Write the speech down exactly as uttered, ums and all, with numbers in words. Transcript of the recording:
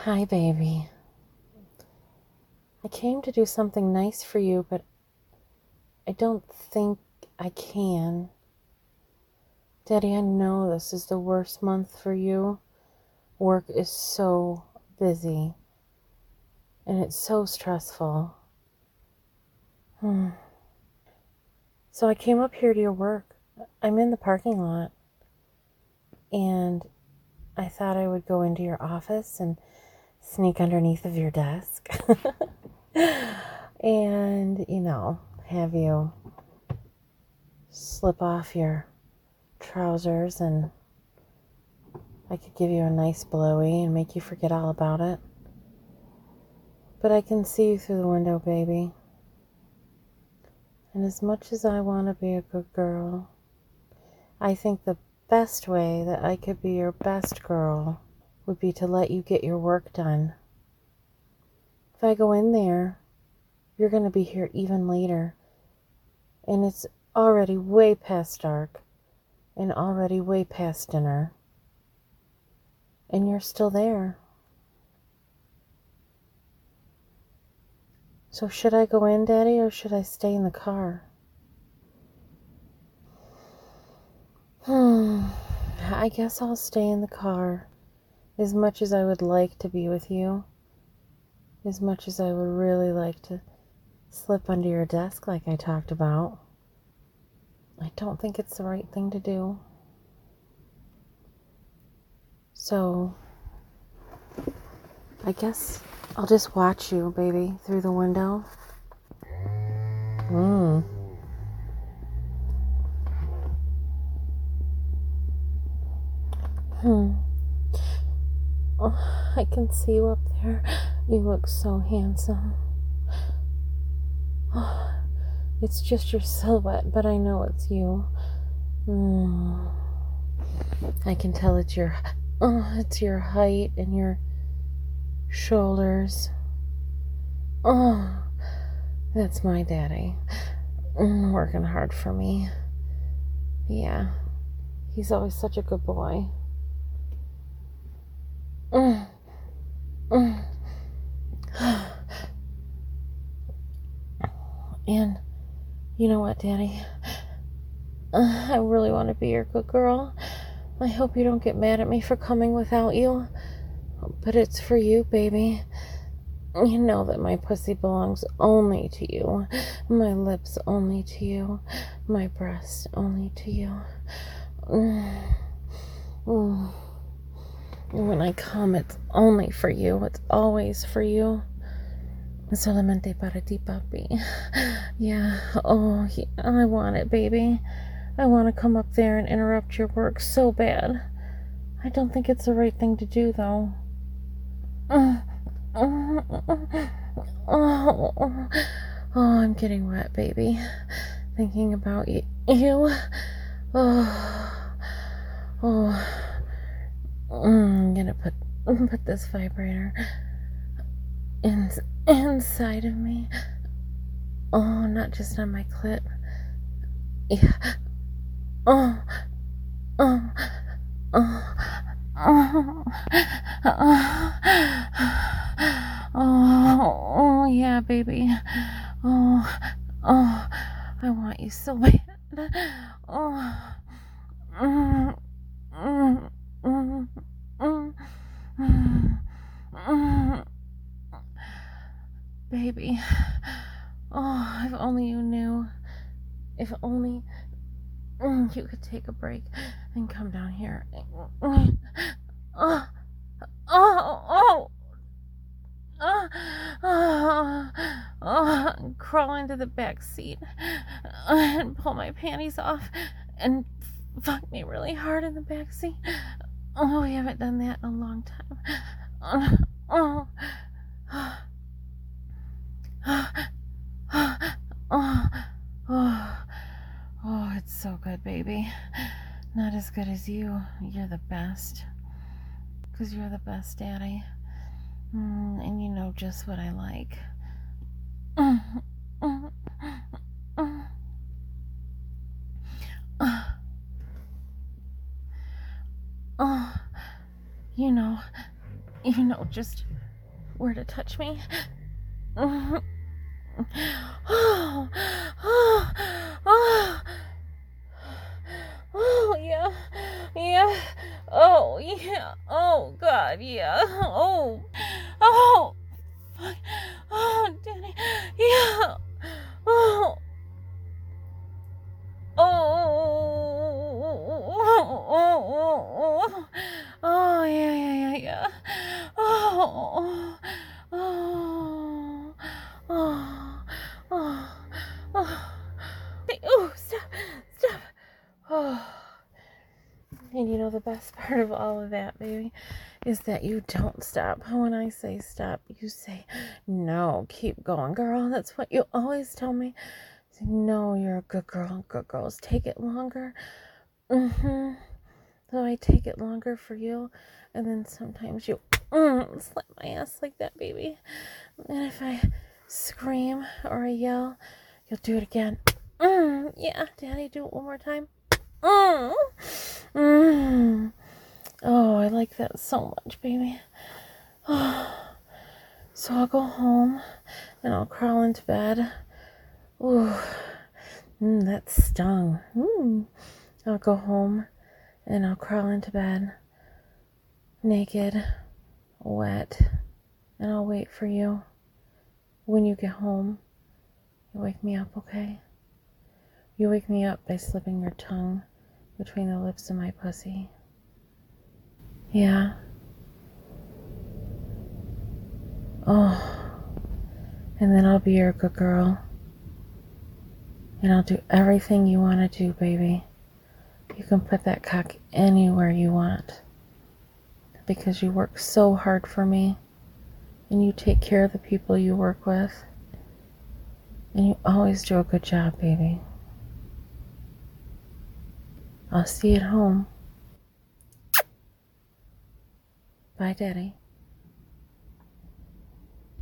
Hi, baby. I came to do something nice for you, but I don't think I can. Daddy, I know this is the worst month for you. Work is so busy, and it's so stressful. Hmm. So I came up here to your work. I'm in the parking lot, and I thought I would go into your office and sneak underneath of your desk and, you know, have you slip off your trousers and I could give you a nice blowy and make you forget all about it. But I can see you through the window, baby. And as much as I want to be a good girl, I think the best way that I could be your best girl would be to let you get your work done. If I go in there, you're going to be here even later. And it's already way past dark and already way past dinner. And you're still there. So should I go in, Daddy, or should I stay in the car? Hmm. I guess I'll stay in the car. As much as I would like to be with you, as much as I would really like to slip under your desk like I talked about, I don't think it's the right thing to do. So, I guess I'll just watch you, baby, through the window. Hmm. Hmm. Oh, I can see you up there. You look so handsome. Oh, it's just your silhouette, but I know it's you. Mm. I can tell it's your, oh, it's your height and your shoulders. Oh, that's my daddy. Mm, working hard for me. Yeah, he's always such a good boy. Mm. Mm. And you know what, Daddy? Uh, I really want to be your good girl. I hope you don't get mad at me for coming without you. But it's for you, baby. You know that my pussy belongs only to you. My lips only to you. My breast only to you. Mm. Mm. When I come, it's only for you. It's always for you. Solamente para ti, papi. Yeah. Oh, yeah, I want it, baby. I want to come up there and interrupt your work so bad. I don't think it's the right thing to do, though. Oh, oh, oh, I'm getting wet, baby. Thinking about you. You. Oh, oh. I'm gonna put put this vibrator in, inside of me. Oh, not just on my clit. Yeah. Oh, oh, oh, oh, oh, oh, oh, yeah, baby. Oh, oh, I want you so bad. Oh, mm, mm, mm, mm, mm, mm. Baby. Oh, if only you knew. If only you could take a break and come down here. Oh, oh, oh, oh, oh, oh, crawl into the back seat and pull my panties off and fuck me really hard in the back seat. Oh, we haven't done that in a long time. Oh, oh, oh, oh, oh, oh, it's so good, baby. Not as good as you. You're the best. Because you're the best, Daddy. Mm, and you know just what I like. Mm, mm, mm, mm. Oh, you know, You know just where to touch me. Oh, oh, oh, oh, oh, yeah, yeah, oh, yeah, oh, God, yeah, oh, oh, fuck. Oh, Daddy, yeah, oh, oh, oh, oh, oh, oh, yeah, yeah, yeah, yeah, oh, oh, oh, oh, oh, oh, stop, stop, oh. And you know the best part of all of that, baby, is that you don't stop. When I say stop, you say, no, keep going, girl. That's what you always tell me. Say, no, you're a good girl. Good girls take it longer. Mm-hmm. So I take it longer for you. And then sometimes you mm, slap my ass like that, baby. And if I scream or I yell, you'll do it again. Mm, yeah, Daddy, do it one more time. Mm. Mm. Oh, I like that so much, baby. Oh. So I'll go home and I'll crawl into bed. Ooh, mm, that stung. Mm. I'll go home and I'll crawl into bed, naked, wet, and I'll wait for you. When you get home, you wake me up, okay? You wake me up by slipping your tongue between the lips of my pussy. Yeah. Oh. And then I'll be your good girl. And I'll do everything you want to do, baby. You can put that cock anywhere you want. Because you work so hard for me. And you take care of the people you work with. And you always do a good job, baby. I'll see you at home. Bye, Daddy.